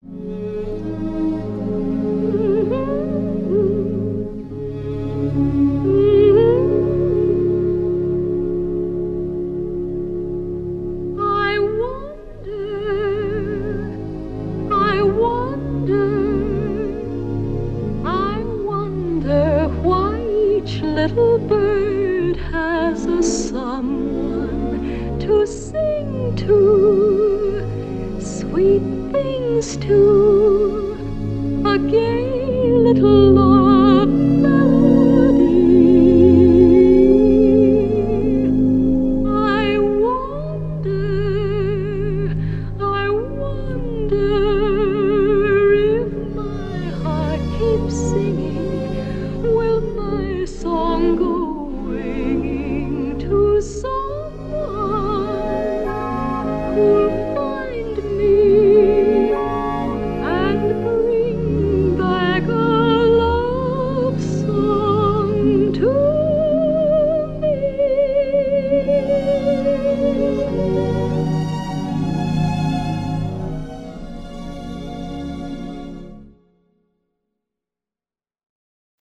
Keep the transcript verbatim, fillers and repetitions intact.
I wonder, I wonder, I wonder why each little bird has a someone to sing to, sweet things to, a gay little